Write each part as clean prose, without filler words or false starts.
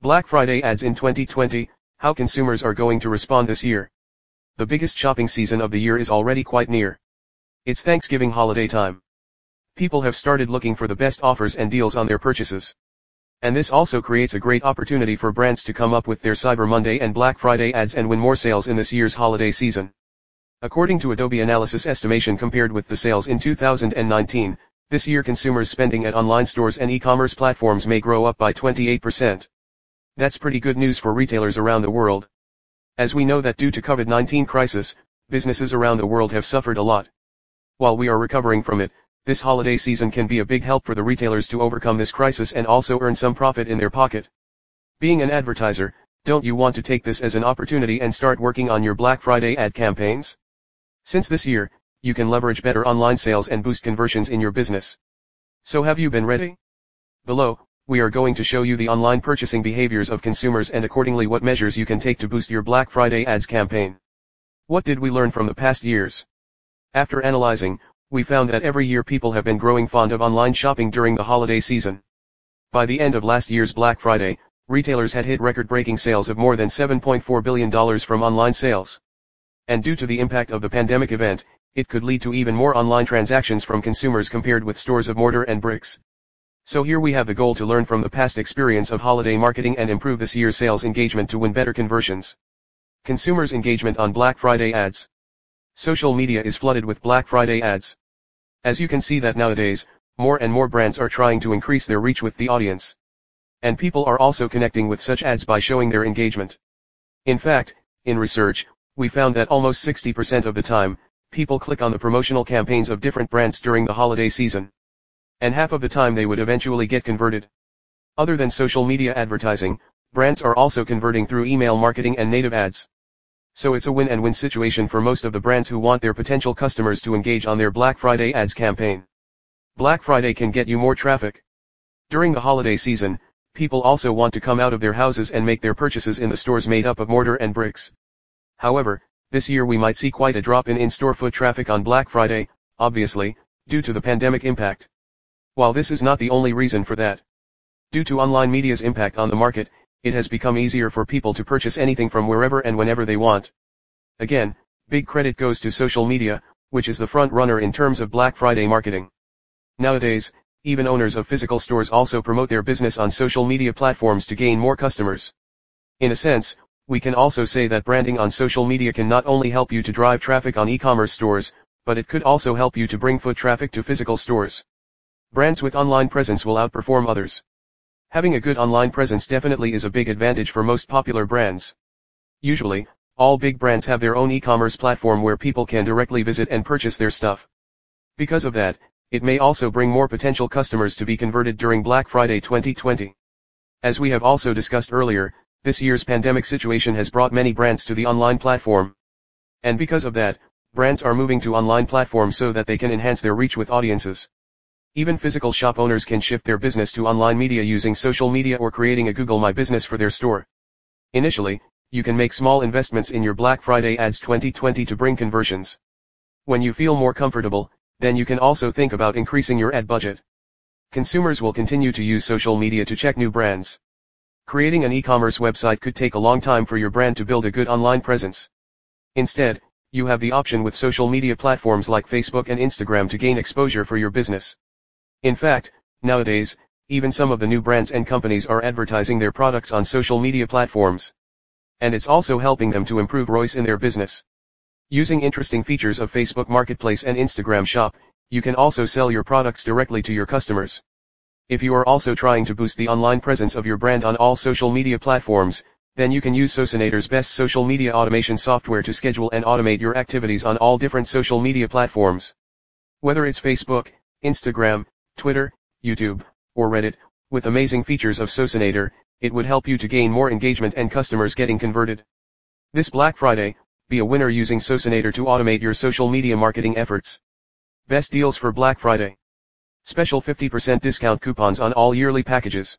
Black Friday ads in 2020, how consumers are going to respond this year. The biggest shopping season of the year is already quite near. It's Thanksgiving holiday time. People have started looking for the best offers and deals on their purchases. And this also creates a great opportunity for brands to come up with their Cyber Monday and Black Friday ads and win more sales in this year's holiday season. According to Adobe Analysis estimation compared with the sales in 2019, this year consumers' spending at online stores and e-commerce platforms may grow up by 28%. That's pretty good news for retailers around the world. As we know that due to COVID-19 crisis, businesses around the world have suffered a lot. While we are recovering from it, this holiday season can be a big help for the retailers to overcome this crisis and also earn some profit in their pocket. Being an advertiser, don't you want to take this as an opportunity and start working on your Black Friday ad campaigns? Since this year, you can leverage better online sales and boost conversions in your business. So have you been ready? Below, we are going to show you the online purchasing behaviors of consumers and accordingly what measures you can take to boost your Black Friday ads campaign. What did we learn from the past years? After analyzing, we found that every year people have been growing fond of online shopping during the holiday season. By the end of last year's Black Friday, retailers had hit record-breaking sales of more than $7.4 billion from online sales. And due to the impact of the pandemic event, it could lead to even more online transactions from consumers compared with stores of mortar and bricks. So here we have the goal to learn from the past experience of holiday marketing and improve this year's sales engagement to win better conversions. Consumers' engagement on Black Friday ads. Social media is flooded with Black Friday ads. As you can see that nowadays, more and more brands are trying to increase their reach with the audience. And people are also connecting with such ads by showing their engagement. In fact, in research, we found that almost 60% of the time, people click on the promotional campaigns of different brands during the holiday season. And half of the time they would eventually get converted. Other than social media advertising, brands are also converting through email marketing and native ads. So it's a win and win situation for most of the brands who want their potential customers to engage on their Black Friday ads campaign. Black Friday can get you more traffic. During the holiday season, people also want to come out of their houses and make their purchases in the stores made up of mortar and bricks. However, this year we might see quite a drop in in-store foot traffic on Black Friday, obviously, due to the pandemic impact. While this is not the only reason for that. Due to online media's impact on the market, it has become easier for people to purchase anything from wherever and whenever they want. Again, big credit goes to social media, which is the front runner in terms of Black Friday marketing. Nowadays, even owners of physical stores also promote their business on social media platforms to gain more customers. In a sense, we can also say that branding on social media can not only help you to drive traffic on e-commerce stores, but it could also help you to bring foot traffic to physical stores. Brands with online presence will outperform others. Having a good online presence definitely is a big advantage for most popular brands. Usually, all big brands have their own e-commerce platform where people can directly visit and purchase their stuff. Because of that, it may also bring more potential customers to be converted during Black Friday 2020. As we have also discussed earlier, this year's pandemic situation has brought many brands to the online platform. And because of that, brands are moving to online platforms so that they can enhance their reach with audiences. Even physical shop owners can shift their business to online media using social media or creating a Google My Business for their store. Initially, you can make small investments in your Black Friday ads 2020 to bring conversions. When you feel more comfortable, then you can also think about increasing your ad budget. Consumers will continue to use social media to check new brands. Creating an e-commerce website could take a long time for your brand to build a good online presence. Instead, you have the option with social media platforms like Facebook and Instagram to gain exposure for your business. In fact, nowadays, even some of the new brands and companies are advertising their products on social media platforms. And it's also helping them to improve ROIs in their business. Using interesting features of Facebook Marketplace and Instagram Shop, you can also sell your products directly to your customers. If you are also trying to boost the online presence of your brand on all social media platforms, then you can use Socinator's best social media automation software to schedule and automate your activities on all different social media platforms. Whether it's Facebook, Instagram, Twitter, YouTube, or Reddit, with amazing features of Socinator, it would help you to gain more engagement and customers getting converted. This Black Friday, be a winner using Socinator to automate your social media marketing efforts. Best deals for Black Friday. Special 50% discount coupons on all yearly packages.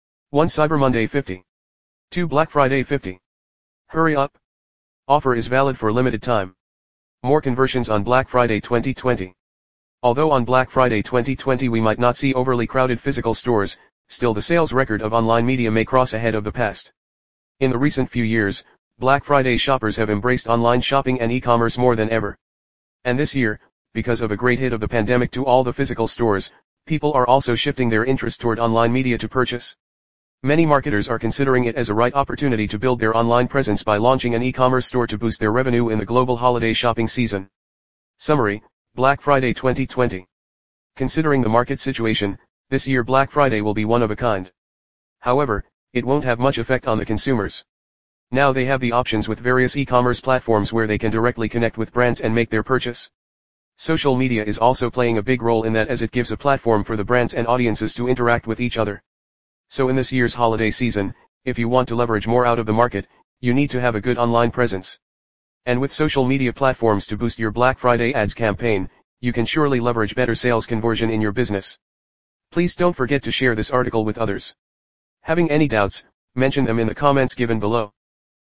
1 Cyber Monday 50. 2 Black Friday 50. Hurry up. Offer is valid for limited time. More conversions on Black Friday 2020. Although on Black Friday 2020 we might not see overly crowded physical stores, Still the sales record of online media may cross ahead of the past. In the recent few years, Black Friday shoppers have embraced online shopping and e-commerce more than ever. And this year, because of a great hit of the pandemic to all the physical stores, people are also shifting their interest toward online media to purchase. Many marketers are considering it as a right opportunity to build their online presence by launching an e-commerce store to boost their revenue in the global holiday shopping season. Summary, Black Friday 2020. Considering the market situation, this year Black Friday will be one of a kind. However, it won't have much effect on the consumers. Now they have the options with various e-commerce platforms where they can directly connect with brands and make their purchase. Social media is also playing a big role in that, as it gives a platform for the brands and audiences to interact with each other. So in this year's holiday season, if you want to leverage more out of the market, you need to have a good online presence. And with social media platforms to boost your Black Friday ads campaign, you can surely leverage better sales conversion in your business. Please don't forget to share this article with others. Having any doubts, mention them in the comments given below.